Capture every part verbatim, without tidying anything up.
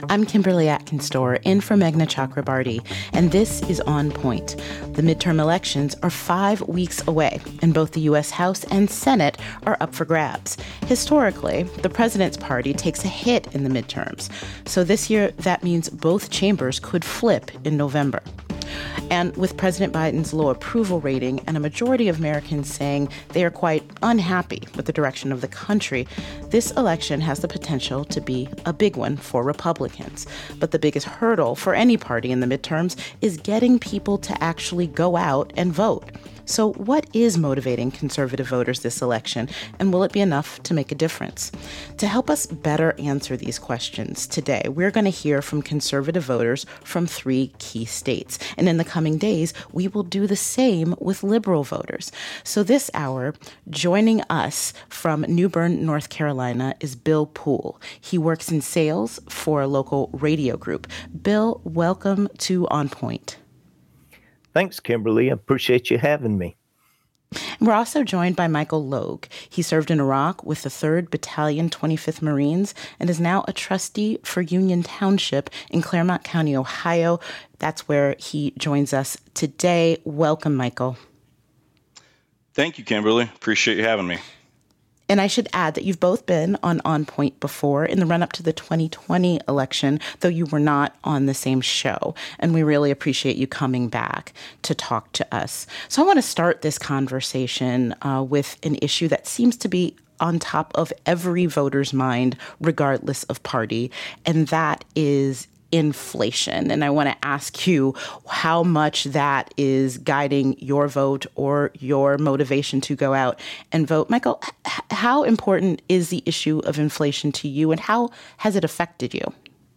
I'm Kimberly Atkinstor, in for Meghna Chakrabarty, and this is On Point. The midterm elections are five weeks away, and both the U S House and Senate are up for grabs. Historically, the president's party takes a hit in the midterms, so this year that means both chambers could flip in November. And with President Biden's low approval rating and a majority of Americans saying they are quite unhappy with the direction of the country, this election has the potential to be a big one for Republicans. But the biggest hurdle for any party in the midterms is getting people to actually go out and vote. So what is motivating conservative voters this election, and will it be enough to make a difference? To help us better answer these questions today, we're going to hear from conservative voters from three key states. And in the coming days, we will do the same with liberal voters. So this hour, joining us from New Bern, North Carolina, is Bill Poole. He works in sales for a local radio group. Bill, welcome to On Point. Thanks, Kimberly. I appreciate you having me. We're also joined by Michael Logue. He served in Iraq with the third Battalion, twenty-fifth Marines, and is now a trustee for Union Township in Claremont County, Ohio. That's where he joins us today. Welcome, Michael. Thank you, Kimberly. Appreciate you having me. And I should add that you've both been on On Point before in the run-up to the twenty twenty election, though you were not on the same show. And we really appreciate you coming back to talk to us. So I want to start this conversation uh, with an issue that seems to be on top of every voter's mind, regardless of party, and that is inflation. And I want to ask you how much that is guiding your vote or your motivation to go out and vote. Michael, h- how important is the issue of inflation to you, and how has it affected you?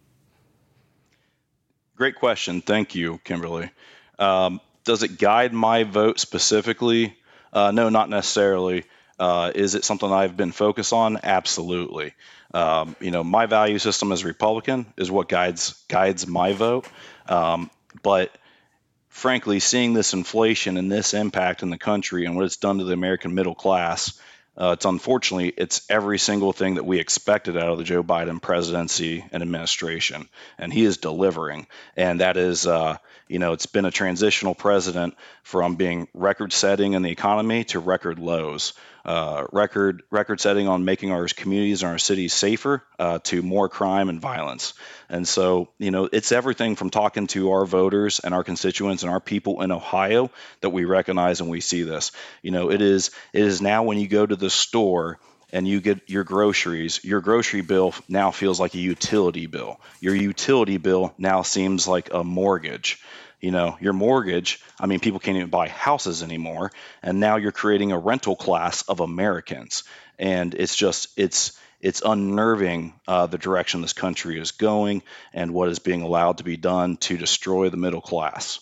Great question. Thank you, Kimberly. Um, does it guide my vote specifically? Uh, no, not necessarily. Uh, is it something I've been focused on? Absolutely. Um, you know, my value system as a Republican is what guides guides my vote. Um, but frankly, seeing this inflation and this impact in the country and what it's done to the American middle class, uh, it's unfortunately, it's every single thing that we expected out of the Joe Biden presidency and administration. And he is delivering. And that is, uh, you know, it's been a transitional president from being record setting in the economy to record lows. Uh, record record setting on making our communities and our cities safer uh, to more crime and violence. And so, you know, it's everything from talking to our voters and our constituents and our people in Ohio that we recognize and we see this. You know, it is it is now when you go to the store and you get your groceries, your grocery bill now feels like a utility bill. Your utility bill now seems like a mortgage. You know, your mortgage, I mean, people can't even buy houses anymore. And now you're creating a rental class of Americans. And it's just, it's it's unnerving uh, the direction this country is going and what is being allowed to be done to destroy the middle class.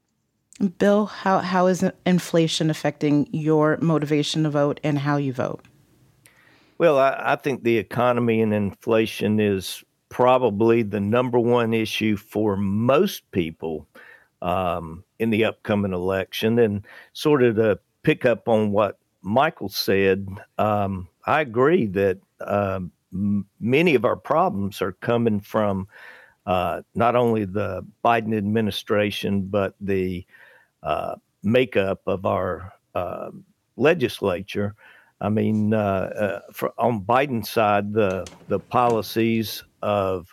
Bill, how how is inflation affecting your motivation to vote and how you vote? Well, I, I think the economy and inflation is probably the number one issue for most people um, in the upcoming election. And sort of to pick up on what Michael said, um, I agree that uh, m- many of our problems are coming from uh, not only the Biden administration, but the uh, makeup of our uh, legislature. I mean, uh, uh, for, on Biden's side, the the policies of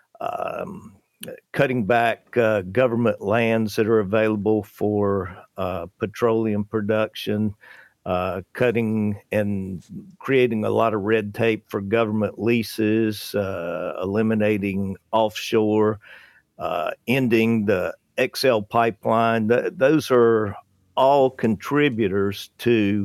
um, cutting back uh, government lands that are available for uh, petroleum production, uh, cutting and creating a lot of red tape for government leases, uh, eliminating offshore, uh, ending the X L pipeline. Th- those are all contributors to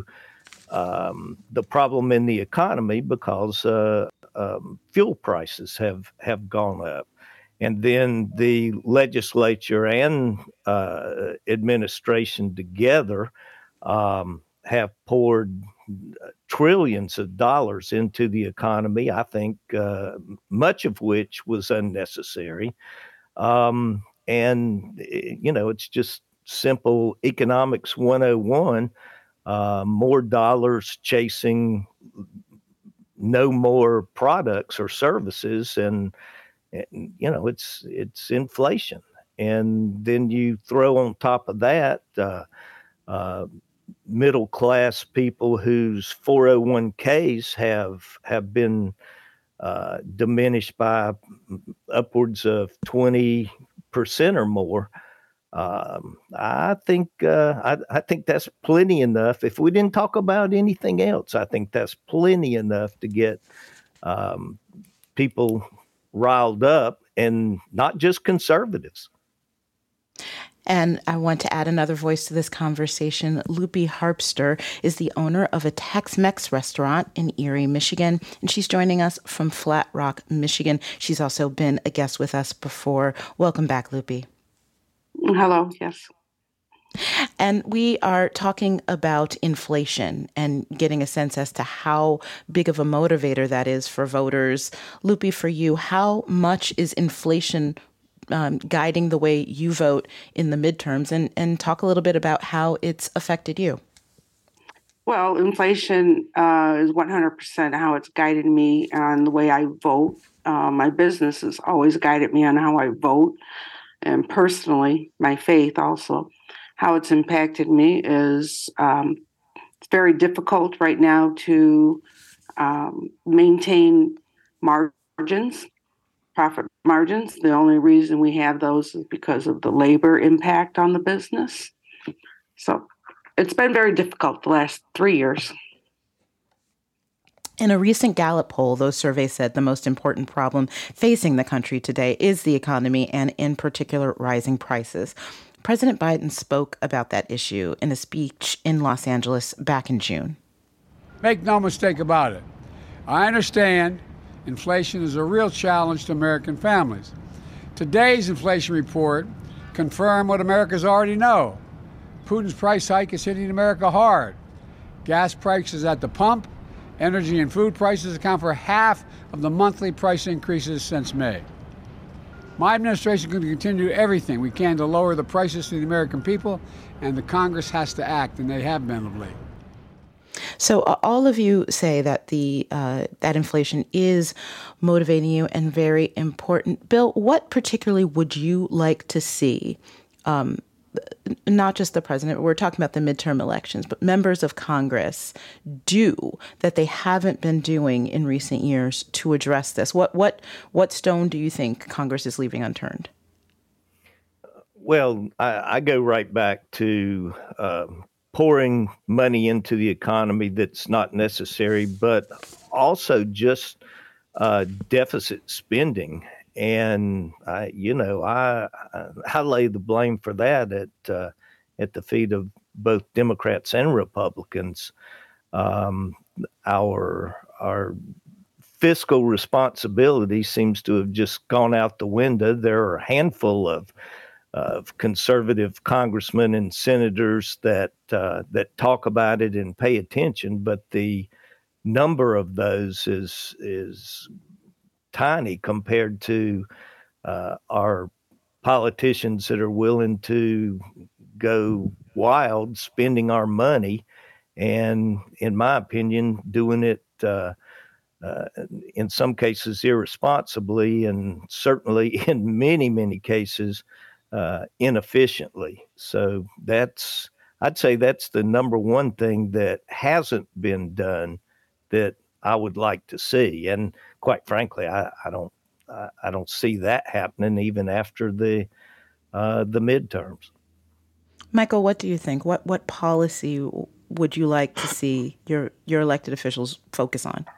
um, the problem in the economy because uh, um, fuel prices have, have gone up. And then the legislature and uh, administration together um, have poured trillions of dollars into the economy, I think uh, much of which was unnecessary. Um, and, you know, it's just simple economics one oh one. Uh, more dollars chasing no more products or services, and And, you know, it's it's inflation. And then you throw on top of that uh, uh, middle class people whose four oh one k's have have been uh, diminished by upwards of twenty percent or more. Um, I think uh, I, I think that's plenty enough. If we didn't talk about anything else, I think that's plenty enough to get um, people riled up, and not just conservatives. And I want to add another voice to this conversation. Lupe Harpster is the owner of a Tex-Mex restaurant in Erie, Michigan, and she's joining us from Flat Rock, Michigan. She's also been a guest with us before. Welcome back, Lupe. Hello, yes. And we are talking about inflation and getting a sense as to how big of a motivator that is for voters. Lupe, for you, how much is inflation um, guiding the way you vote in the midterms? And, and talk a little bit about how it's affected you. Well, inflation uh, is one hundred percent how it's guided me on the way I vote. Uh, my business has always guided me on how I vote. And personally, my faith also. How it's impacted me is um, it's very difficult right now to um, maintain margins, profit margins. The only reason we have those is because of the labor impact on the business. So it's been very difficult the last three years. In a recent Gallup poll, those surveys said the most important problem facing the country today is the economy and, in particular, rising prices. President Biden spoke about that issue in a speech in Los Angeles back in June. Make no mistake about it. I understand inflation is a real challenge to American families. Today's inflation report confirmed what Americans already know. Putin's price hike is hitting America hard. Gas prices at the pump, energy and food prices account for half of the monthly price increases since May. My administration is going to continue everything we can to lower the prices to the American people, and the Congress has to act, and they have been of late. So uh, all of you say that the uh, that inflation is motivating you and very important. Bill, what particularly would you like to see? Um, not just the president, but we're talking about the midterm elections, but members of Congress do that they haven't been doing in recent years to address this? What what what stone do you think Congress is leaving unturned? Well, I, I go right back to uh, pouring money into the economy that's not necessary, but also just uh, deficit spending. And I, you know, I I lay the blame for that at uh, at the feet of both Democrats and Republicans. Um, our our fiscal responsibility seems to have just gone out the window. There are a handful of of conservative congressmen and senators that uh, that talk about it and pay attention, but the number of those is is tiny compared to uh, our politicians that are willing to go wild spending our money, and in my opinion, doing it uh, uh, in some cases irresponsibly, and certainly in many, many cases uh, inefficiently. So that's, I'd say that's the number one thing that hasn't been done that I would like to see. And quite frankly, I, I don't I, I don't see that happening even after the uh, the midterms. Michael, what do you think? What what policy would you like to see your your elected officials focus on?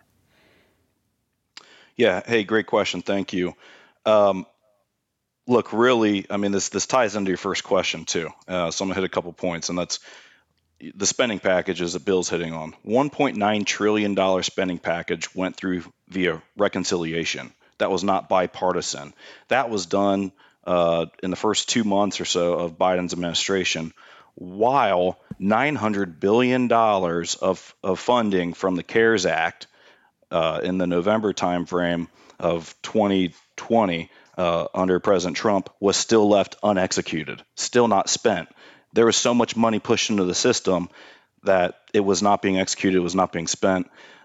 Yeah. Hey, great question. Thank you. Um, look, really, I mean, this this ties into your first question too. Uh, so I'm gonna hit a couple points, and that's the spending packages that Bill's hitting on. one point nine trillion dollars spending package went through via reconciliation. That was not bipartisan. That was done uh, in the first two months or so of Biden's administration, while nine hundred billion dollars of, of funding from the CARES Act uh, in the November timeframe of twenty twenty uh, under President Trump was still left unexecuted, still not spent. There was so much money pushed into the system that it was not being executed, it was not being spent.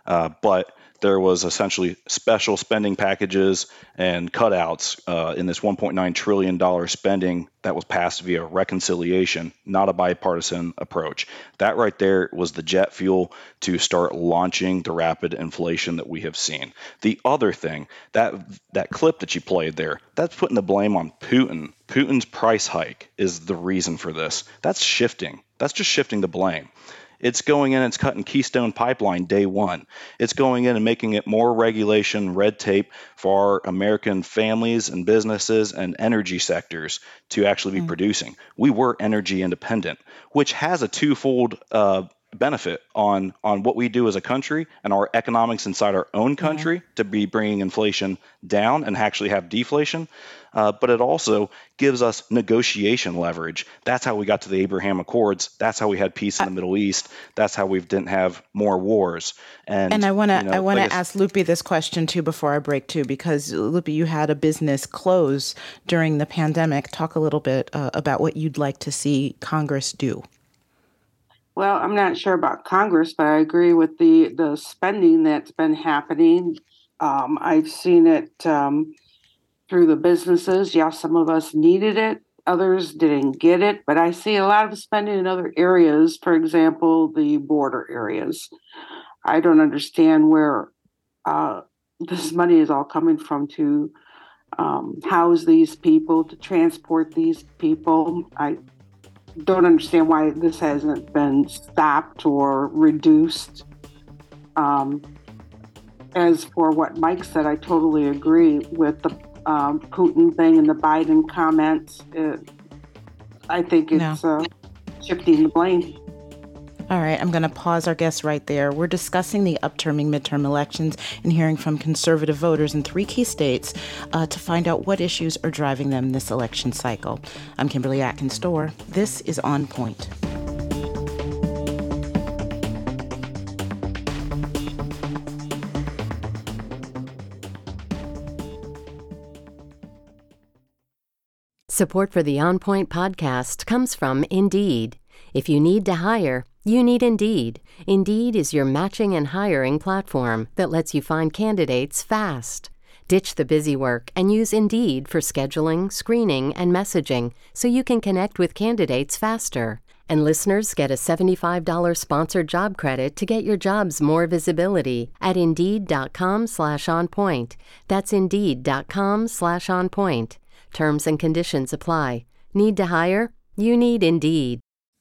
Uh, but there was essentially special spending packages and cutouts uh, in this one point nine trillion dollars spending that was passed via reconciliation, not a bipartisan approach. That right there was the jet fuel to start launching the rapid inflation that we have seen. The other thing, that that clip that you played there, that's putting the blame on Putin. Putin's price hike is the reason for this. That's shifting. That's just shifting the blame. It's going in and it's cutting Keystone Pipeline day one. It's going in and making it more regulation, red tape for our American families and businesses and energy sectors to actually be mm. producing. We were energy independent, which has a twofold uh, benefit on, on what we do as a country and our economics inside our own country mm-hmm. to be bringing inflation down and actually have deflation. Uh, but it also gives us negotiation leverage. That's how we got to the Abraham Accords. That's how we had peace in the Middle East. That's how we didn't have more wars. And and I want to you know, I want to like ask Lupi this question too before I break too, because Lupi, you had a business close during the pandemic. Talk a little bit uh, about what you'd like to see Congress do. Well, I'm not sure about Congress, but I agree with the the spending that's been happening. Um, I've seen it. Um, through the businesses. Yeah, some of us needed it. Others didn't get it. But I see a lot of spending in other areas. For example, the border areas. I don't understand where uh, this money is all coming from to um, house these people, to transport these people. I don't understand why this hasn't been stopped or reduced. Um, as for what Mike said, I totally agree with the Um, Putin thing and the Biden comments. It, I think it's no. uh, shifting the blame. All right, I'm going to pause our guests right there. We're discussing the upcoming midterm elections and hearing from conservative voters in three key states uh, to find out what issues are driving them this election cycle. I'm Kimberly Atkins-Stohr. This is On Point. Support for the On Point podcast comes from Indeed. If you need to hire, you need Indeed. Indeed is your matching and hiring platform that lets you find candidates fast. Ditch the busy work and use Indeed for scheduling, screening, and messaging so you can connect with candidates faster. And listeners get a seventy-five dollars sponsored job credit to get your jobs more visibility at Indeed.com slash on point. That's Indeed.com slash on point. Terms and conditions apply. Need to hire? You need Indeed.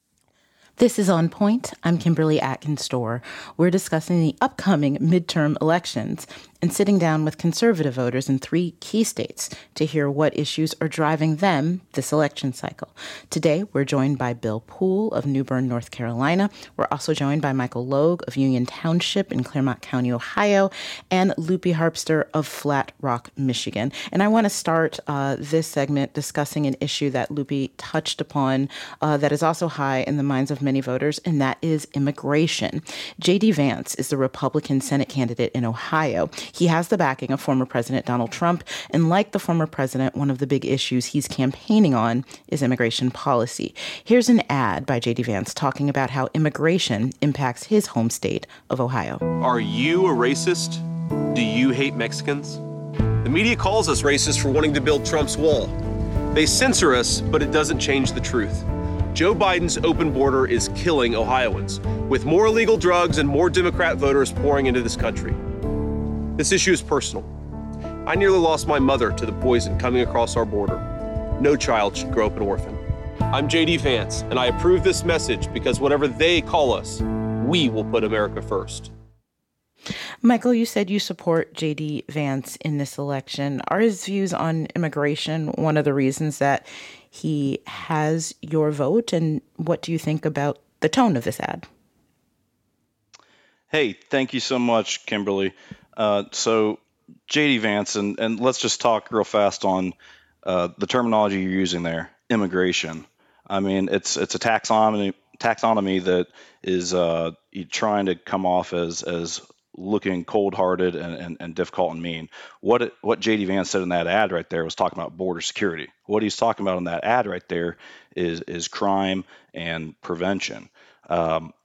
This is On Point. I'm Kimberly Atkins-Stohr. We're discussing the upcoming midterm elections and sitting down with conservative voters in three key states to hear what issues are driving them this election cycle. Today, we're joined by Bill Poole of New Bern, North Carolina. We're also joined by Michael Logue of Union Township in Claremont County, Ohio, and Lupi Harpster of Flat Rock, Michigan. And I want to start uh, this segment discussing an issue that Lupi touched upon uh, that is also high in the minds of many voters, and that is immigration. J D. Vance is the Republican Senate candidate in Ohio. He has the backing of former President Donald Trump, and like the former president, one of the big issues he's campaigning on is immigration policy. Here's an ad by J D. Vance talking about how immigration impacts his home state of Ohio. Are you a racist? Do you hate Mexicans? The media calls us racist for wanting to build Trump's wall. They censor us, but it doesn't change the truth. Joe Biden's open border is killing Ohioans, with more illegal drugs and more Democrat voters pouring into this country. This issue is personal. I nearly lost my mother to the poison coming across our border. No child should grow up an orphan. I'm J D. Vance, and I approve this message because whatever they call us, we will put America first. Michael, you said you support J D. Vance in this election. Are his views on immigration one of the reasons that he has your vote? And what do you think about the tone of this ad? Hey, thank you so much, Kimberly. Uh, so J D. Vance, and, and let's just talk real fast on uh, the terminology you're using there, immigration. I mean, it's it's a taxonomy taxonomy that is uh, trying to come off as as looking cold-hearted and, and, and difficult and mean. What it, what J D. Vance said in that ad right there was talking about border security. What he's talking about in that ad right there is is crime and prevention. Um,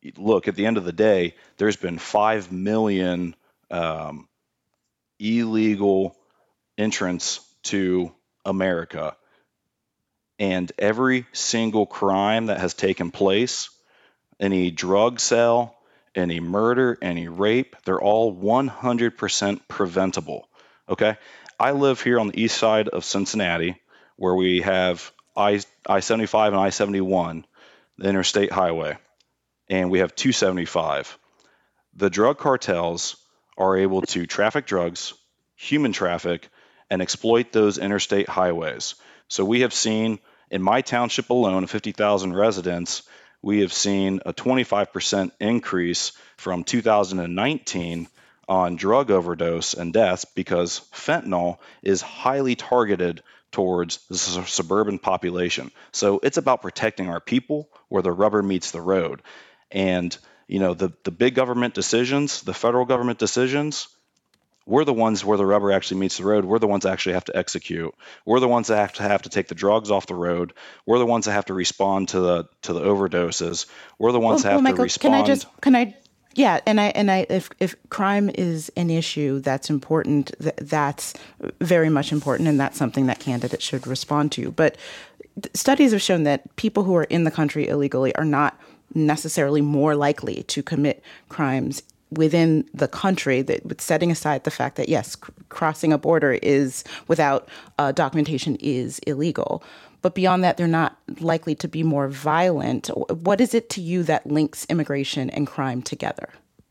look, at the end of the day, there's been five million um, illegal entrants to America. And every single crime that has taken place, any drug sale, any murder, any rape, they're all one hundred percent preventable. Okay? I live here on the east side of Cincinnati, where we have I I seventy-five and I seventy-one, the interstate highway, and we have two seventy-five. The drug cartels are able to traffic drugs, human traffic, and exploit those interstate highways. So we have seen, in my township alone, of fifty thousand residents, we have seen a twenty-five percent increase from two thousand nineteen on drug overdose and deaths because fentanyl is highly targeted towards the su- suburban population. So it's about protecting our people where the rubber meets the road. And, you know, the, the big government decisions, the federal government decisions, we're the ones where the rubber actually meets the road. We're the ones that actually have to execute. We're the ones that have to have to take the drugs off the road. We're the ones that have to respond to the to the overdoses. We're the ones well, that have well, Michael, to respond. Can I just can I yeah, and I and I if if crime is an issue that's important, th- that's very much important, and that's something that candidates should respond to. But th- studies have shown that people who are in the country illegally are not necessarily more likely to commit crimes within the country, that setting aside the fact that, yes, c- crossing a border is without uh, documentation is illegal. But beyond that, they're not likely to be more violent. What is it to you that links immigration and crime together?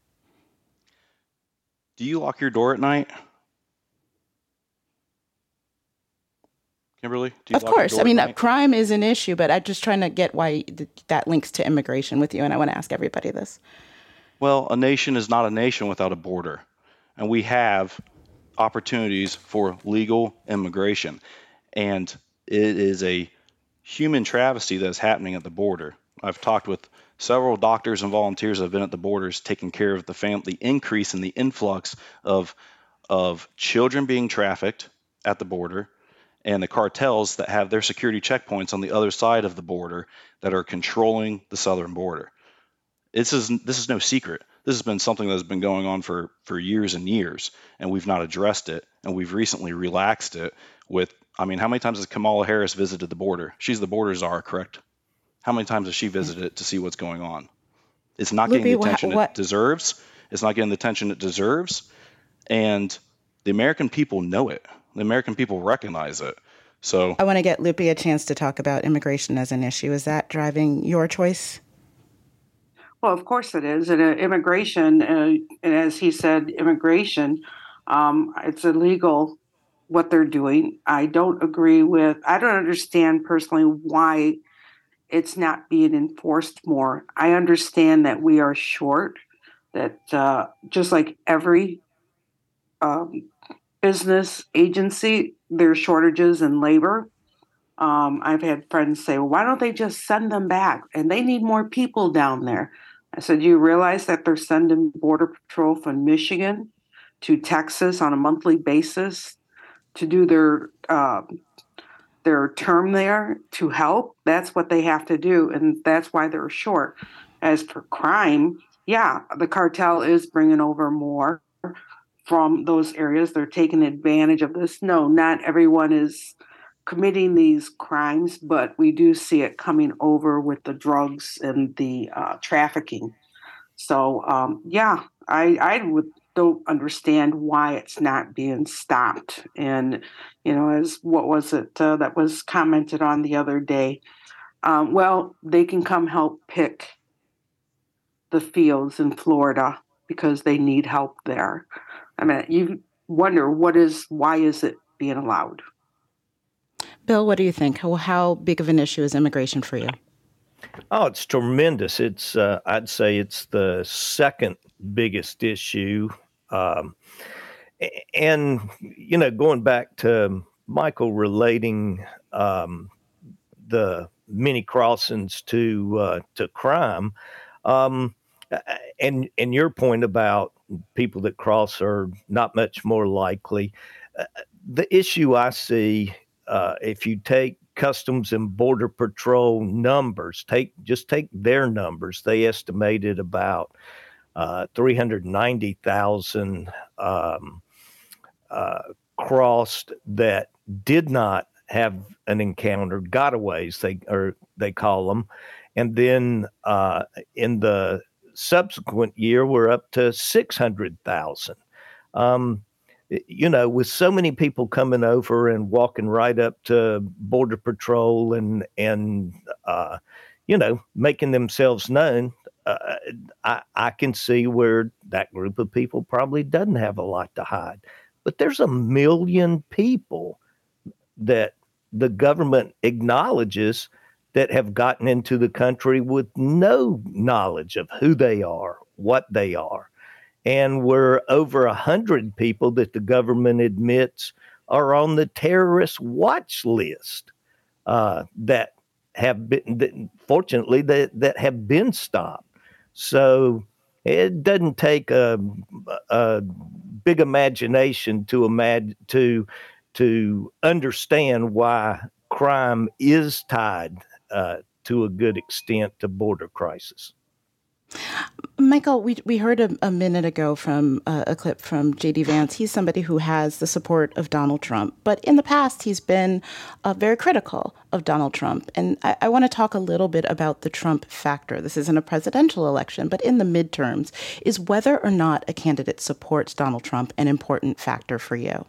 Do you lock your door at night? Kimberly, do you Of lock your course. door I at mean, uh, night? crime is an issue, but I'm just trying to get why th- that links to immigration with you. And I want to ask everybody this. Well, a nation is not a nation without a border. And we have opportunities for legal immigration. And it is a human travesty that is happening at the border. I've talked with several doctors and volunteers that have been at the borders taking care of the family, the increase in the influx of, of children being trafficked at the border, and the cartels that have their security checkpoints on the other side of the border that are controlling the southern border. This is this is no secret. This has been something that has been going on for, for years and years, and we've not addressed it, and we've recently relaxed it with, I mean, how many times has Kamala Harris visited the border? She's the border czar, correct? How many times has she visited it to see what's going on? It's not getting Luby, the wha- attention what- it deserves. It's not getting the attention it deserves, and the American people know it. The American people recognize it. So I want to get Lupi a chance to talk about immigration as an issue. Is that driving your choice? Well, of course it is. And uh, immigration, uh, and as he said, immigration, um, it's illegal what they're doing. I don't agree with, I don't understand personally why it's not being enforced more. I understand that we are short, that uh, just like every um, business agency, there's shortages in labor. Um, I've had friends say, well, why don't they just send them back? And they need more people down there. I said, do you realize that they're sending Border Patrol from Michigan to Texas on a monthly basis to do their uh, their term there to help? That's what they have to do, and that's why they're short. As for crime, yeah, the cartel is bringing over more from those areas. They're taking advantage of this. No, not everyone is committing these crimes, but we do see it coming over with the drugs and the uh, trafficking. So, um, yeah, I, I would, don't understand why it's not being stopped. And, you know, as what was it uh, that was commented on the other day? Um, well, they can come help pick the fields in Florida because they need help there. I mean, you wonder what is, why is it being allowed? Bill, what do you think? How, how big of an issue is immigration for you? Oh, it's tremendous. It's uh, I'd say it's the second biggest issue. Um, and, you know, going back to Michael relating um, the many crossings to uh, to crime, um, and and your point about people that cross are not much more likely. Uh, the issue I see, uh, if you take Customs and Border Patrol numbers, take just take their numbers. They estimated about uh, three hundred ninety thousand um, uh, crossed that did not have an encounter, gotaways they or they call them, and then uh, in the subsequent year we're up to six hundred thousand. Um, you know, with so many people coming over and walking right up to Border Patrol and, and uh, you know, making themselves known, uh, I, I can see where that group of people probably doesn't have a lot to hide. But there's a million people that the government acknowledges that have gotten into the country with no knowledge of who they are, what they are. And we're over a hundred people that the government admits are on the terrorist watch list uh, that have been, that, fortunately, that, that have been stopped. So it doesn't take a, a big imagination to imagine to to understand why crime is tied uh, to a good extent to border crisis. Michael, we we heard a, a minute ago from uh, a clip from J D Vance. He's somebody who has the support of Donald Trump, but in the past he's been uh, very critical of Donald Trump. And I, I want to talk a little bit about the Trump factor. This isn't a presidential election, but in the midterms, is whether or not a candidate supports Donald Trump an important factor for you?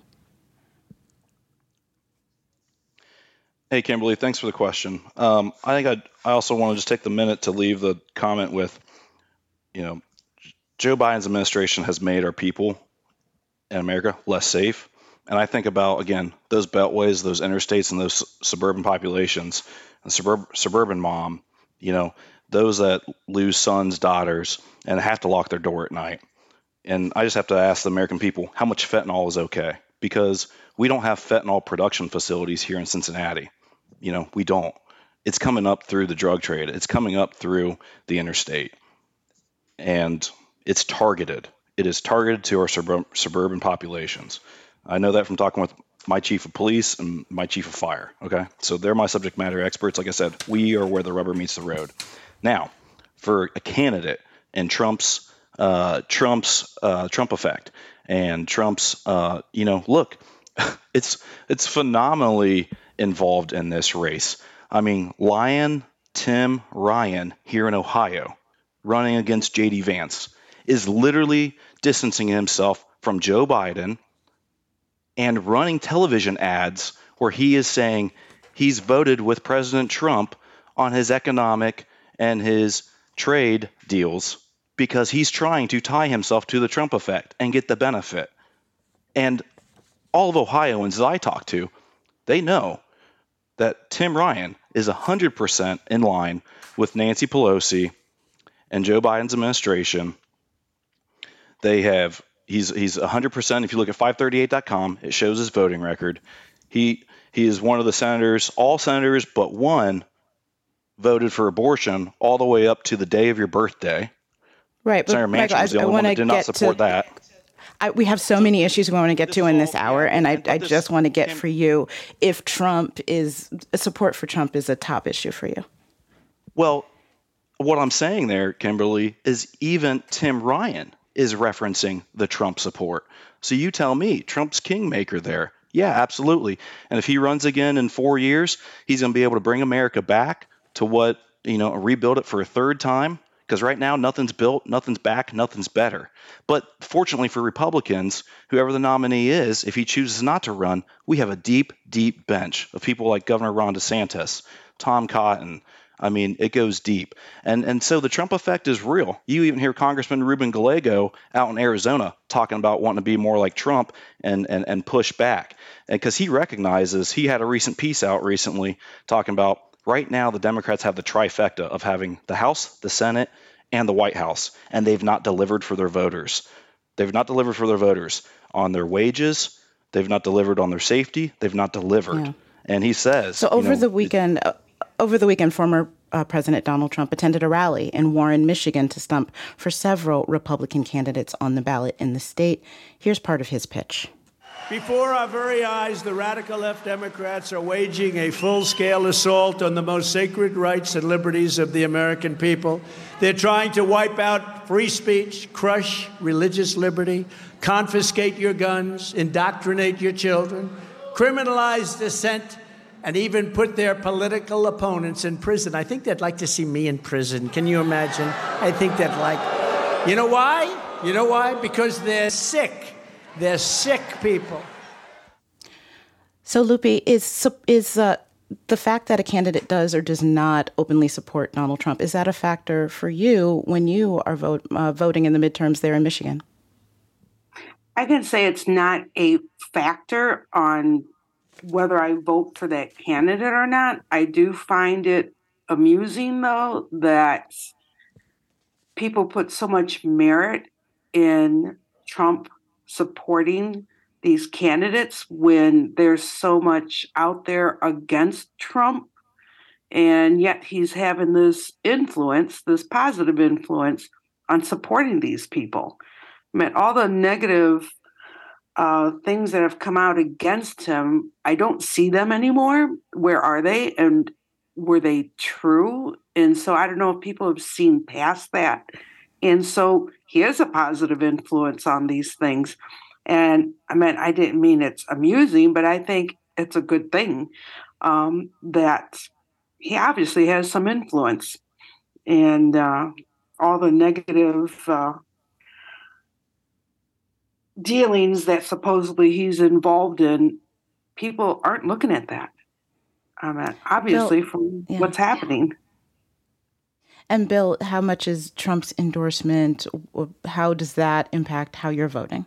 Hey, Kimberly, thanks for the question. Um, I think I'd, I also want to just take the minute to leave the comment with, you know, Joe Biden's administration has made our people in America less safe. And I think about, again, those beltways, those interstates, and those suburban populations, the suburb, suburban mom, you know, those that lose sons, daughters, and have to lock their door at night. And I just have to ask the American people, how much fentanyl is okay? Because we don't have fentanyl production facilities here in Cincinnati. You know, we don't. It's coming up through the drug trade. It's coming up through the interstate. And it's targeted. It is targeted to our sub- suburban populations. I know that from talking with my chief of police and my chief of fire. Okay. So they're my subject matter experts. Like I said, we are where the rubber meets the road. Now, for a candidate and Trump's, uh, Trump's, uh, Trump effect and Trump's, uh, you know, look, it's, it's phenomenally involved in this race. I mean, Lion Tim Ryan here in Ohio running against J D Vance is literally distancing himself from Joe Biden and running television ads where he is saying he's voted with President Trump on his economic and his trade deals because he's trying to tie himself to the Trump effect and get the benefit. And all of Ohioans that I talk to, they know that Tim Ryan is one hundred percent in line with Nancy Pelosi and Joe Biden's administration. They have, he's he's one hundred percent. If you look at five thirty-eight dot com, it shows his voting record. He he is one of the senators, all senators but one voted for abortion all the way up to the day of your birthday. Right. Senator But Manchin Michael, was the I, only I one that did not to, support that. I, we have so many issues we want to get to in this hour, and I, I just want to get for you if Trump is, support for Trump is a top issue for you. Well, what I'm saying there, Kimberly, is even Tim Ryan is referencing the Trump support. So you tell me, Trump's kingmaker there. Yeah, absolutely. And if he runs again in four years, he's going to be able to bring America back to what, you know, rebuild it for a third time. Because right now, nothing's built, nothing's back, nothing's better. But fortunately for Republicans, whoever the nominee is, if he chooses not to run, we have a deep, deep bench of people like Governor Ron DeSantis, Tom Cotton. I mean, it goes deep. And and so the Trump effect is real. You even hear Congressman Ruben Gallego out in Arizona talking about wanting to be more like Trump and, and, and push back. Because he recognizes, he had a recent piece out recently talking about right now the Democrats have the trifecta of having the House, the Senate, and the White House, and they've not delivered for their voters. They've not delivered for their voters on their wages. They've not delivered on their safety. They've not delivered. Yeah. And he says... So over you know, the weekend... Uh, Over the weekend, former uh, President Donald Trump attended a rally in Warren, Michigan to stump for several Republican candidates on the ballot in the state. Here's part of his pitch. Before our very eyes, the radical left Democrats are waging a full-scale assault on the most sacred rights and liberties of the American people. They're trying to wipe out free speech, crush religious liberty, confiscate your guns, indoctrinate your children, criminalize dissent, and even put their political opponents in prison. I think they'd like to see me in prison. Can you imagine? I think they'd like... You know why? You know why? Because they're sick. They're sick people. So, Lupi, is is uh, the fact that a candidate does or does not openly support Donald Trump, is that a factor for you when you are vote, uh, voting in the midterms there in Michigan? I can say it's not a factor on whether I vote for that candidate or not. I do find it amusing, though, that people put so much merit in Trump supporting these candidates when there's so much out there against Trump. And yet he's having this influence, this positive influence on supporting these people. I mean, all the negative uh, things that have come out against him, I don't see them anymore. Where are they? And were they true? And so I don't know if people have seen past that. And so he is a positive influence on these things. And I mean, I didn't mean it's amusing, but I think it's a good thing um, that he obviously has some influence. And uh, all the negative uh, dealings that supposedly he's involved in, people aren't looking at that. I mean, obviously, Bill, from yeah. what's happening. And Bill, how much is Trump's endorsement? How does that impact how you're voting?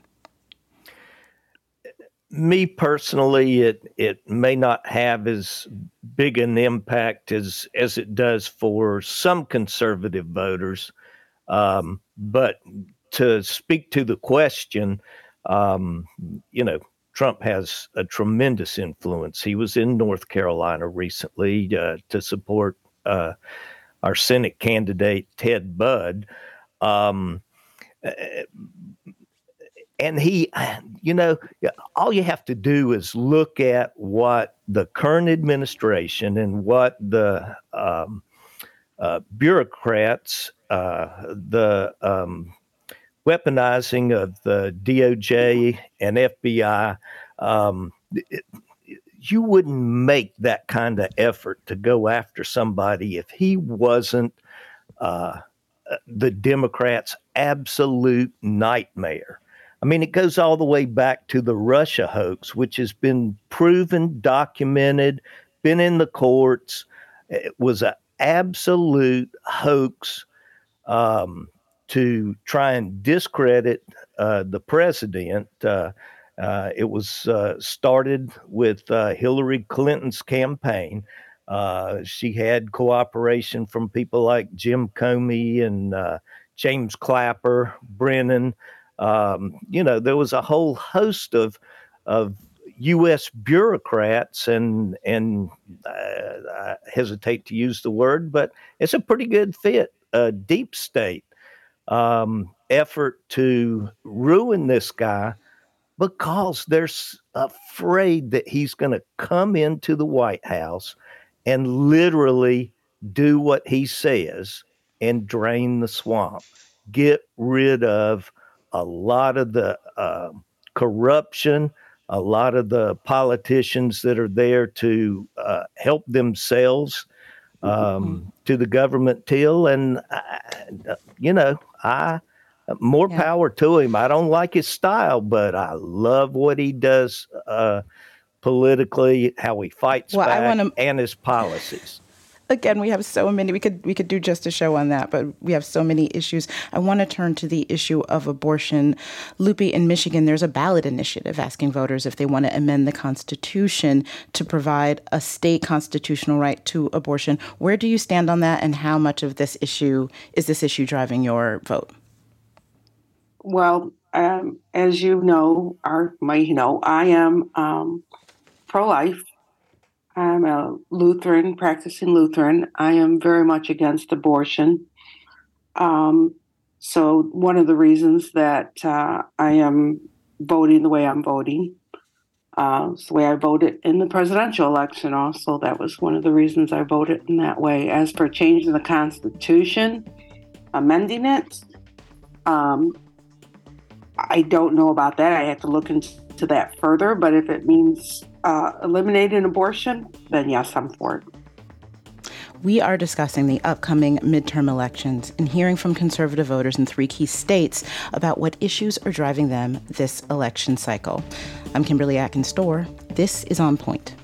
Me personally, it it may not have as big an impact as as it does for some conservative voters. Um, but to speak to the question, um, you know, Trump has a tremendous influence. He was in North Carolina recently uh, to support uh, our Senate candidate, Ted Budd. Um, and he, you know, all you have to do is look at what the current administration and what the um, uh, bureaucrats, uh, the um, weaponizing of the D O J and F B I, um, it, you wouldn't make that kind of effort to go after somebody if he wasn't uh, the Democrats' absolute nightmare. I mean, it goes all the way back to the Russia hoax, which has been proven, documented, been in the courts. It was an absolute hoax um, to try and discredit uh, the president. Uh, Uh, it was uh, started with uh, Hillary Clinton's campaign. Uh, she had cooperation from people like Jim Comey and uh, James Clapper, Brennan. Um, you know, there was a whole host of of U S bureaucrats and and uh, I hesitate to use the word, but it's a pretty good fit. A deep state um, effort to ruin this guy, because they're afraid that he's going to come into the White House and literally do what he says and drain the swamp, get rid of a lot of the uh, corruption, a lot of the politicians that are there to uh, help themselves um, mm-hmm. to the government till. And, uh, you know, I... More yeah. power to him. I don't like his style, but I love what he does uh, politically, how he fights well, back, I wanna... and his policies. Again, we have so many. We could we could do just a show on that, but we have so many issues. I want to turn to the issue of abortion. Lupi, in Michigan, there's a ballot initiative asking voters if they want to amend the Constitution to provide a state constitutional right to abortion. Where do you stand on that, and how much of this issue is this issue driving your vote? Well, um, as you know, or might know, I am um, pro-life. I'm a Lutheran, practicing Lutheran. I am very much against abortion. Um, so one of the reasons that uh, I am voting the way I'm voting. Uh, it's the way I voted in the presidential election also. That was one of the reasons I voted in that way. As for changing the Constitution, amending it, um, I don't know about that. I have to look into that further. But if it means uh, eliminating abortion, then yes, I'm for it. We are discussing the upcoming midterm elections and hearing from conservative voters in three key states about what issues are driving them this election cycle. I'm Kimberly Atkins-Storr. This is On Point.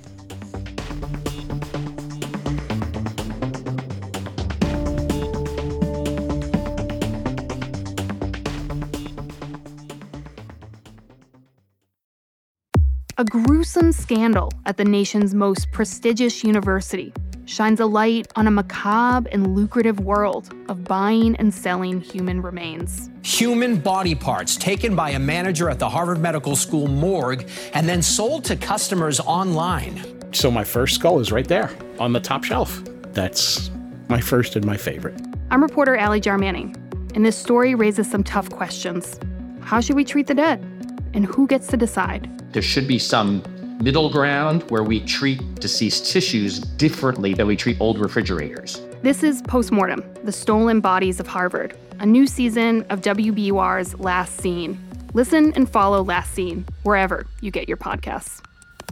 A gruesome scandal at the nation's most prestigious university shines a light on a macabre and lucrative world of buying and selling human remains. Human body parts taken by a manager at the Harvard Medical School morgue and then sold to customers online. So my first skull is right there on the top shelf. That's my first and my favorite. I'm reporter Allie Jarmanning, and this story raises some tough questions. How should we treat the dead? And who gets to decide? There should be some middle ground where we treat deceased tissues differently than we treat old refrigerators. This is Postmortem, the Stolen Bodies of Harvard, a new season of W B U R's Last Seen. Listen and follow Last Seen wherever you get your podcasts.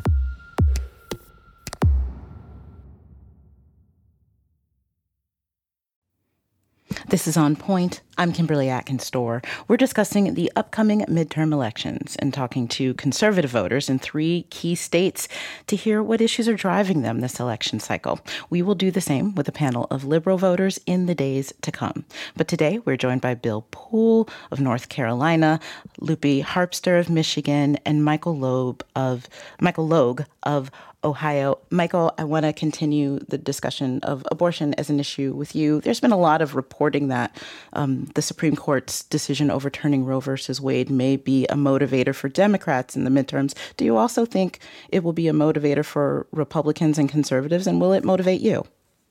This is On Point. I'm Kimberly Atkins-Storr. We're discussing the upcoming midterm elections and talking to conservative voters in three key states to hear what issues are driving them this election cycle. We will do the same with a panel of liberal voters in the days to come. But today we're joined by Bill Poole of North Carolina, Lupe Harpster of Michigan, and Michael Loeb of Michael Logue of Ohio. Michael, I want to continue the discussion of abortion as an issue with you. There's been a lot of reporting that um, the Supreme Court's decision overturning Roe versus Wade may be a motivator for Democrats in the midterms. Do you also think it will be a motivator for Republicans and conservatives, and will it motivate you?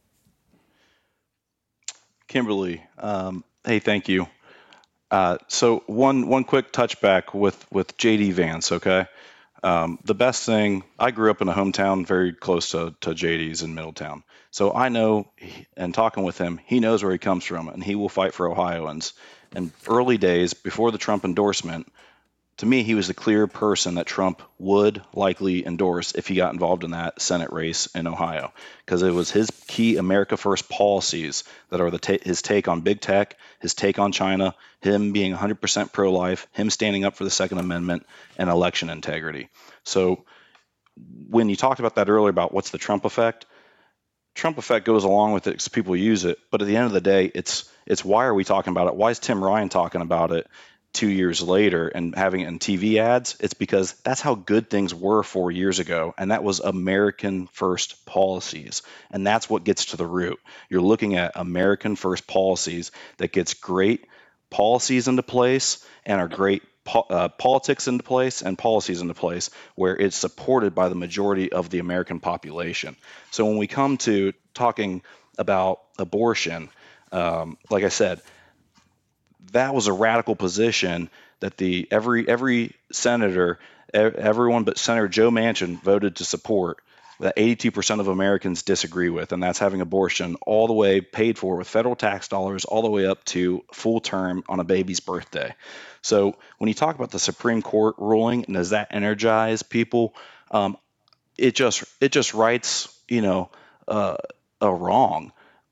Kimberly, um, hey, thank you. Uh, so one one quick touchback with, with J D Vance, okay? Um, the best thing, I grew up in a hometown very close to, to J D's in Middletown. So I know, and talking with him, he knows where he comes from, and he will fight for Ohioans. And early days, before the Trump endorsement, to me, he was the clear person that Trump would likely endorse if he got involved in that Senate race in Ohio, because it was his key America First policies that are the ta- his take on big tech, his take on China, him being one hundred percent pro-life, him standing up for the Second Amendment, and election integrity. So when you talked about that earlier about what's the Trump effect, Trump effect goes along with it because people use it. But at the end of the day, it's it's why are we talking about it? Why is Tim Ryan talking about it two years later and having it in T V ads? It's because that's how good things were four years ago. And that was American first policies. And that's what gets to the root. You're looking at American first policies that gets great policies into place and are great po- uh, politics into place and policies into place where it's supported by the majority of the American population. So when we come to talking about abortion, um, like I said, that was a radical position that the every every senator, everyone but Senator Joe Manchin voted to support, that eighty-two percent of Americans disagree with, and that's having abortion all the way paid for with federal tax dollars all the way up to full term on a baby's birthday. So when you talk about the Supreme Court ruling and does that energize people, um, it just it just rights, you know, uh, a wrong.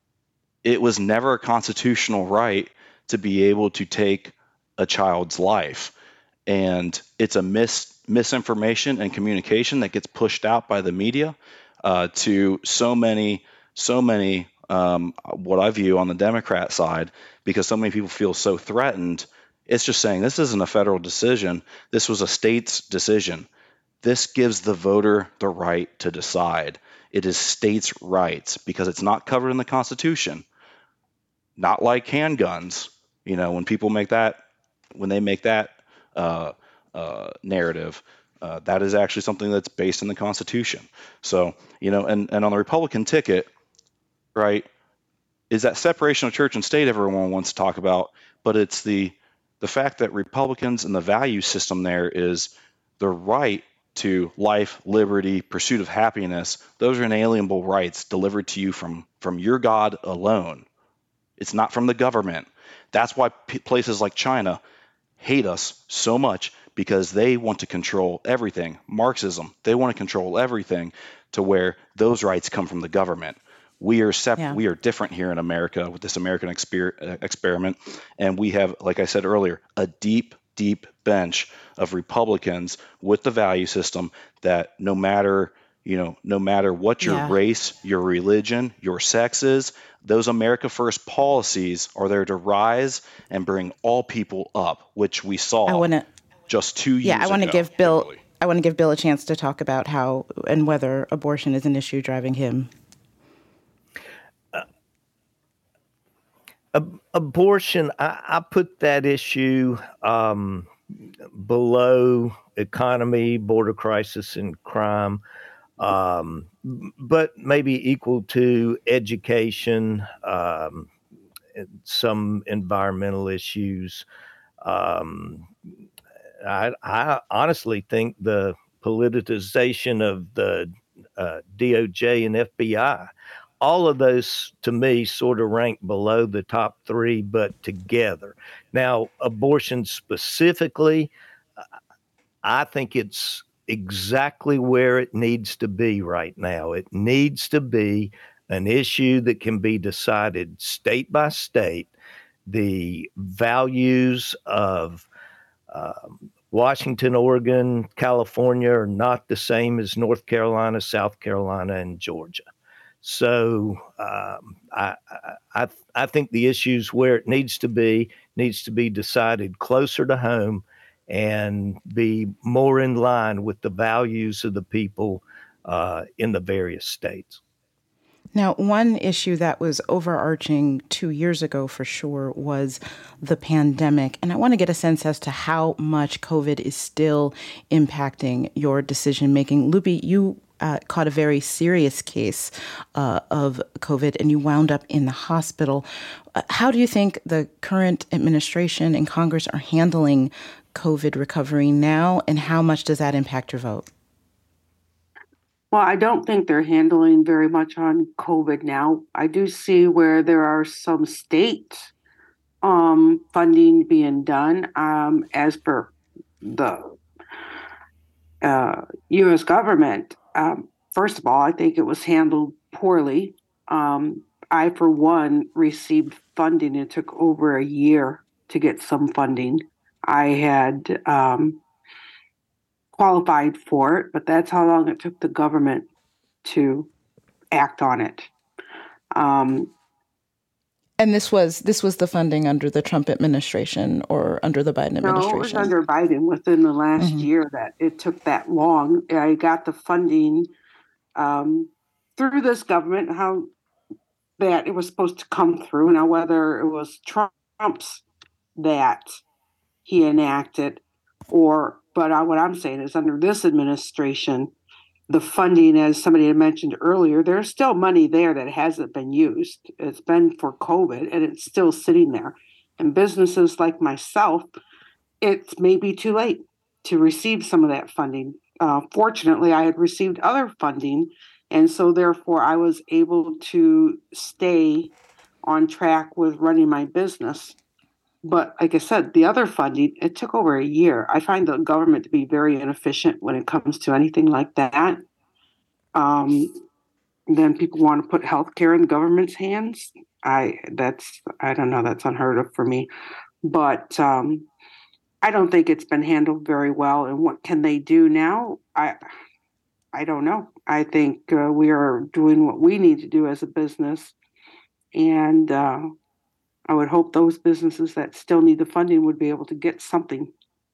It was never a constitutional right to be able to take a child's life. And it's a mis misinformation and communication that gets pushed out by the media uh, to so many, so many, um, what I view on the Democrat side, because so many people feel so threatened. It's just saying this isn't a federal decision. This was a state's decision. This gives the voter the right to decide. It is states' rights because it's not covered in the Constitution. Not like handguns. You know, when people make that, when they make that uh, uh, narrative, uh, that is actually something that's based in the Constitution. So, you know, and, and on the Republican ticket, right, is that separation of church and state everyone wants to talk about, but it's the the fact that Republicans and the value system there is the right to life, liberty, pursuit of happiness, those are inalienable rights delivered to you from, from your God alone. It's not from the government. That's why p- places like China hate us so much, because they want to control everything. Marxism, they want to control everything to where those rights come from the government. We are sep- Yeah. we are different here in America with this American exper- uh, experiment. And we have, like I said earlier, a deep, deep bench of Republicans with the value system that no matter, you know, no matter what your Yeah. race, your religion, your sex is, those America First policies are there to rise and bring all people up, which we saw I want to, just two years yeah, I want to ago, give Bill, Kimberly. I want to give Bill a chance to talk about how and whether abortion is an issue driving him. Ab- abortion, I, I put that issue um, below economy, border crisis, and crime, um, but maybe equal to education, um, and some environmental issues. Um, I, I honestly think the politicization of the uh, D O J and F B I, all of those to me sort of rank below the top three, but together. Now, abortion specifically, I think it's exactly where it needs to be right now. It needs to be an issue that can be decided state by state. The values of um, Washington, Oregon, California are not the same as North Carolina, South Carolina, and Georgia. So um, I, I I think the issue's where it needs to be, needs to be decided closer to home and be more in line with the values of the people uh, in the various states. Now, one issue that was overarching two years ago for sure was the pandemic. And I want to get a sense as to how much COVID is still impacting your decision making. Luby, you uh, caught a very serious case uh, of COVID and you wound up in the hospital. Uh, how do you think the current administration and Congress are handling COVID recovery now? And how much does that impact your vote? Well, I don't think they're handling very much on COVID now. I do see where there are some state um, funding being done. Um, as per the uh, U S government, um, first of all, I think it was handled poorly. Um, I, for one, received funding. It took over a year to get some funding. I had um, qualified for it, but that's how long it took the government to act on it. Um, and this was this was the funding under the Trump administration or under the Biden administration? No, it was under Biden within the last mm-hmm. year that it took that long. I got the funding um, through this government, how that it was supposed to come through. Now, whether it was Trump's that he enacted or But I, what I'm saying is under this administration, the funding, as somebody had mentioned earlier, there's still money there that hasn't been used. It's been for COVID and it's still sitting there. And businesses like myself, it's maybe too late to receive some of that funding. Uh, fortunately, I had received other funding. And so therefore, I was able to stay on track with running my business. But like I said, the other funding, it took over a year. I find the government to be very inefficient when it comes to anything like that. Um, then people want to put healthcare in the government's hands. I that's I don't know, that's unheard of for me. But um, I don't think it's been handled very well. And what can they do now? I I don't know. I think uh, we are doing what we need to do as a business, and uh, I would hope those businesses that still need the funding would be able to get something.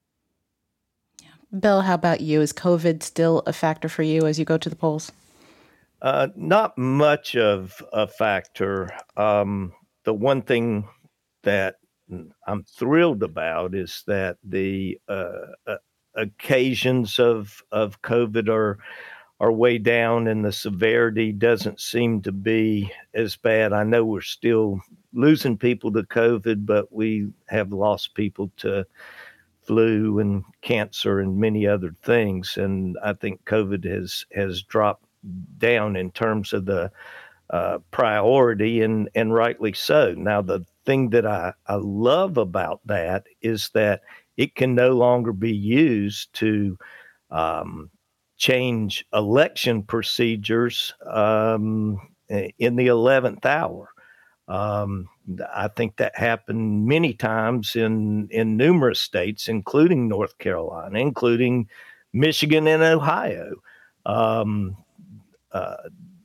Bill, how about you? Is COVID still a factor for you as you go to the polls? Uh, not much of a factor. Um, the one thing that I'm thrilled about is that the uh, uh, occasions of of COVID are are way down and the severity doesn't seem to be as bad. I know we're still losing people to COVID, but we have lost people to flu and cancer and many other things. And I think COVID has has dropped down in terms of the uh, priority, and, and rightly so. Now, the thing that I, I love about that is that it can no longer be used to um, change election procedures um, in the eleventh hour. Um, I think that happened many times in, in numerous states, including North Carolina, including Michigan and Ohio. Um, uh,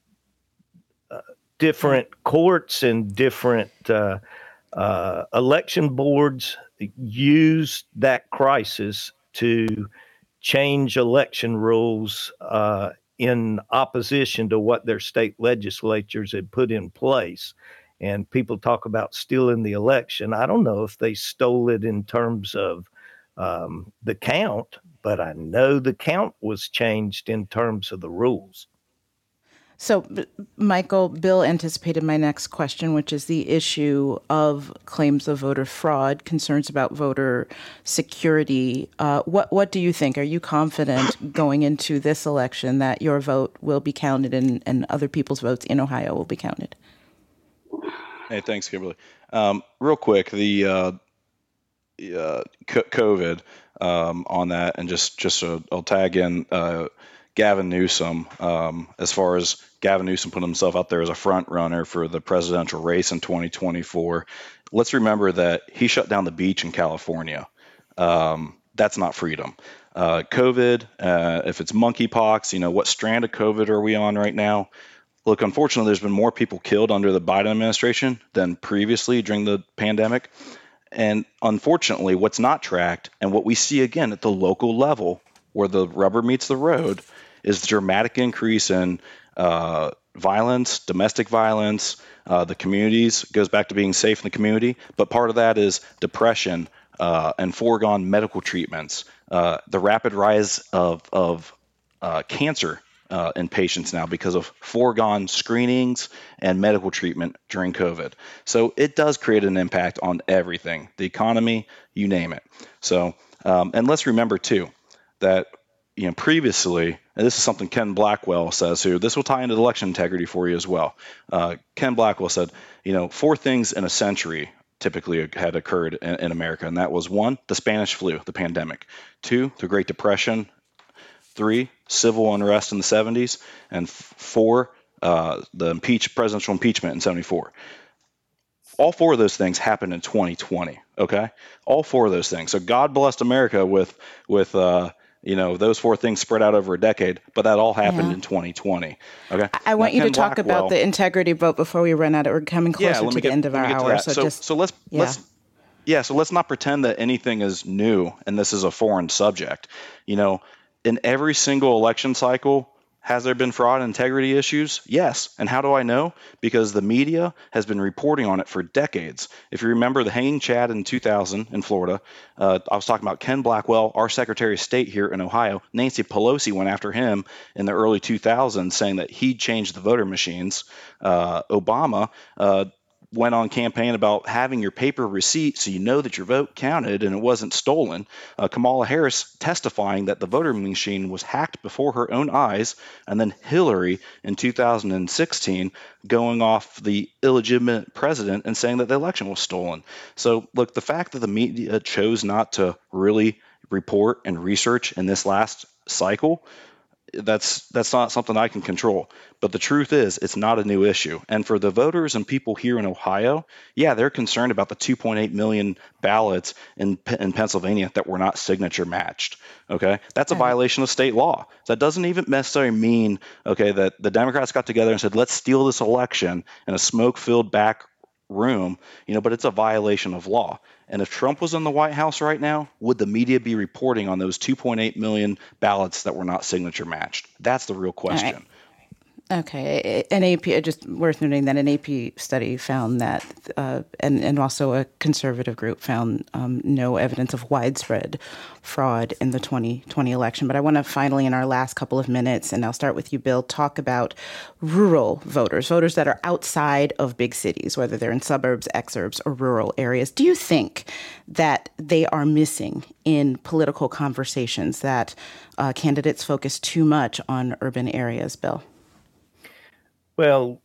uh, different courts and different uh, uh, election boards used that crisis to change election rules uh, in opposition to what their state legislatures had put in place. And people talk about stealing the election. I don't know if they stole it in terms of um, the count, but I know the count was changed in terms of the rules. So, Michael, Bill anticipated my next question, which is the issue of claims of voter fraud, concerns about voter security. Uh, what what do you think? Are you confident going into this election that your vote will be counted and, and other people's votes in Ohio will be counted? Hey, thanks, Kimberly. Um, real quick, the uh, uh, COVID um, on that, and just just uh, I'll tag in uh, Gavin Newsom. Um, as far as Gavin Newsom put himself out there as a front runner for the presidential race in twenty twenty-four, let's remember that he shut down the beach in California. Um, that's not freedom. Uh, COVID, uh, if it's monkeypox, you know, what strand of COVID are we on right now? Look, unfortunately, there's been more people killed under the Biden administration than previously during the pandemic. And unfortunately, what's not tracked, and what we see again at the local level where the rubber meets the road, is the dramatic increase in uh, violence, domestic violence, uh, the communities, goes back to being safe in the community. But part of that is depression uh, and foregone medical treatments, uh, the rapid rise of, of uh, cancer Uh, in patients now because of foregone screenings and medical treatment during COVID. So it does create an impact on everything, the economy, you name it. So, um, and let's remember too, that, you know, previously, and this is something Ken Blackwell says here, this will tie into election integrity for you as well. Uh, Ken Blackwell said, you know, four things in a century typically had occurred in, in America. And that was one, the Spanish flu, the pandemic. Two, the Great Depression. Three, civil unrest in the seventies, and four, uh, the impeach, presidential impeachment in seventy-four. All four of those things happened in twenty twenty. Okay, all four of those things. So God blessed America with with uh, you know, those four things spread out over a decade, but that all happened yeah. in twenty twenty. Okay, I want now, you Ken to talk Blackwell, about the integrity vote before we run out. We're coming closer yeah, to get, the end of our hour. So, so just so let's yeah. let's. Yeah, so let's not pretend that anything is new and this is a foreign subject. You know, in every single election cycle, has there been fraud and integrity issues? Yes. And how do I know? Because the media has been reporting on it for decades. If you remember the hanging Chad in two thousand in Florida, uh, I was talking about Ken Blackwell, our Secretary of State here in Ohio. Nancy Pelosi went after him in the early two thousands, saying that he'd changed the voter machines. Uh, Obama uh, went on campaign about having your paper receipt so you know that your vote counted and it wasn't stolen. Uh, Kamala Harris testifying that the voter machine was hacked before her own eyes, and then Hillary in two thousand sixteen going off the illegitimate president and saying that the election was stolen. So look, the fact that the media chose not to really report and research in this last cycle, that's that's not something I can control. But the truth is, it's not a new issue. And for the voters and people here in Ohio, yeah, they're concerned about the two point eight million ballots in in Pennsylvania that were not signature matched. Okay, that's a violation of state law. That doesn't even necessarily mean, okay, that the Democrats got together and said, let's steal this election in a smoke-filled back room, you know, but it's a violation of law. And if Trump was in the White House right now, would the media be reporting on those two point eight million ballots that were not signature matched? That's the real question. Okay. An A P, just worth noting that an A P study found that, uh, and, and also a conservative group found um, no evidence of widespread fraud in the twenty twenty election. But I want to finally, in our last couple of minutes, and I'll start with you, Bill, talk about rural voters, voters that are outside of big cities, whether they're in suburbs, exurbs, or rural areas. Do you think that they are missing in political conversations, that uh, candidates focus too much on urban areas, Bill? Well,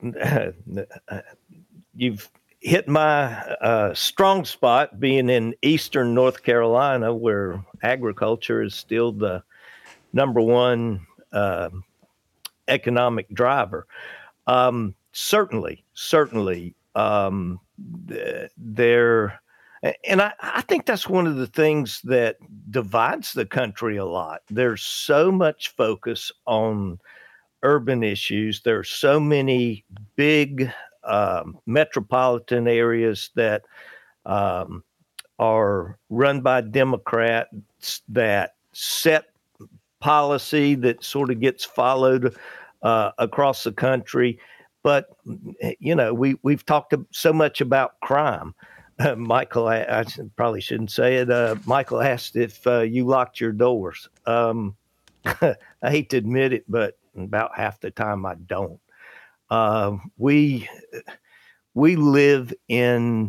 you've hit my uh, strong spot, being in eastern North Carolina, where agriculture is still the number one uh, economic driver. Um, certainly, certainly, um, there, and I, I think that's one of the things that divides the country a lot. There's so much focus on urban issues. There are so many big um, metropolitan areas that um, are run by Democrats that set policy that sort of gets followed uh, across the country. But, you know, we, we've talked so much about crime. Uh, Michael, I, I probably shouldn't say it. Uh, Michael asked if uh, you locked your doors. Um, I hate to admit it, but about half the time I don't. Uh, we we live in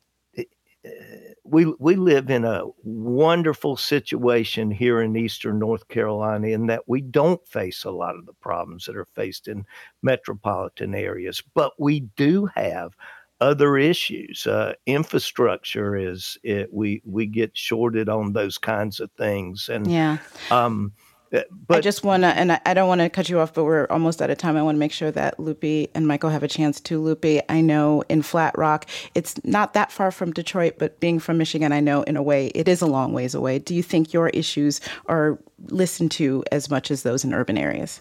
we we live in a wonderful situation here in eastern North Carolina, in that we don't face a lot of the problems that are faced in metropolitan areas, but we do have other issues. Uh, infrastructure is it, we we get shorted on those kinds of things, and yeah. Um, But I just want to, and I, I don't want to cut you off, but we're almost out of time. I want to make sure that Lupi and Michael have a chance too. Lupi, I know in Flat Rock, it's not that far from Detroit, but being from Michigan, I know in a way it is a long ways away. Do you think your issues are listened to as much as those in urban areas?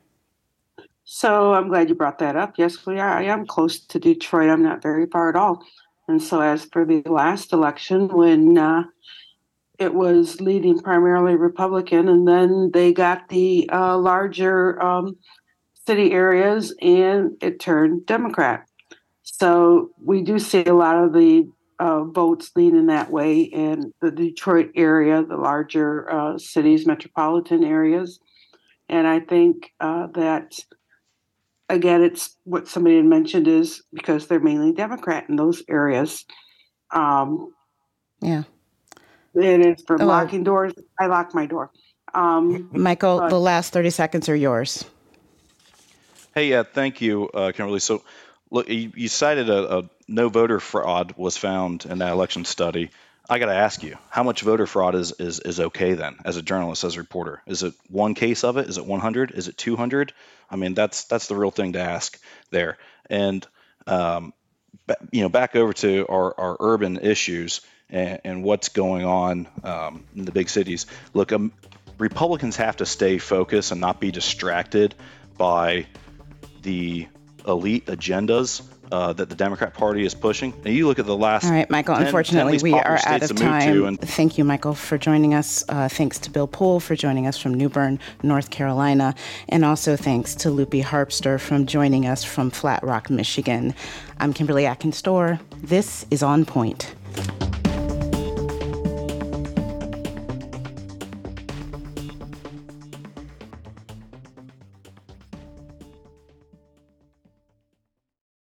So I'm glad you brought that up. Yes, we are. I am close to Detroit. I'm not very far at all. And so as for the last election, when uh, it was leading primarily Republican, and then they got the uh, larger um, city areas and it turned Democrat. So we do see a lot of the uh, votes leaning that way in the Detroit area, the larger uh, cities, metropolitan areas. And I think uh, that, again, it's what somebody had mentioned, is because they're mainly Democrat in those areas. Um, yeah. It is for oh, locking doors. I lock my door. Um, Michael, but, the last thirty seconds are yours. Hey, yeah, thank you, uh, Kimberly. So, look, you, you cited a, a no voter fraud was found in that election study. I got to ask you, how much voter fraud is, is is okay then, as a journalist, as a reporter? Is it one case of it? Is it one hundred? Is it two hundred? I mean, that's that's the real thing to ask there. And um, you know, back over to our, our urban issues. And, and what's going on um, in the big cities. Look, um, Republicans have to stay focused and not be distracted by the elite agendas uh, that the Democrat Party is pushing. And you look at the last. All right, Michael, ten, unfortunately, ten we are out of time. And- Thank you, Michael, for joining us. Uh, thanks to Bill Poole for joining us from New Bern, North Carolina. And also thanks to Lupi Harpster from joining us from Flat Rock, Michigan. I'm Kimberly Atkins-Storr. This is On Point.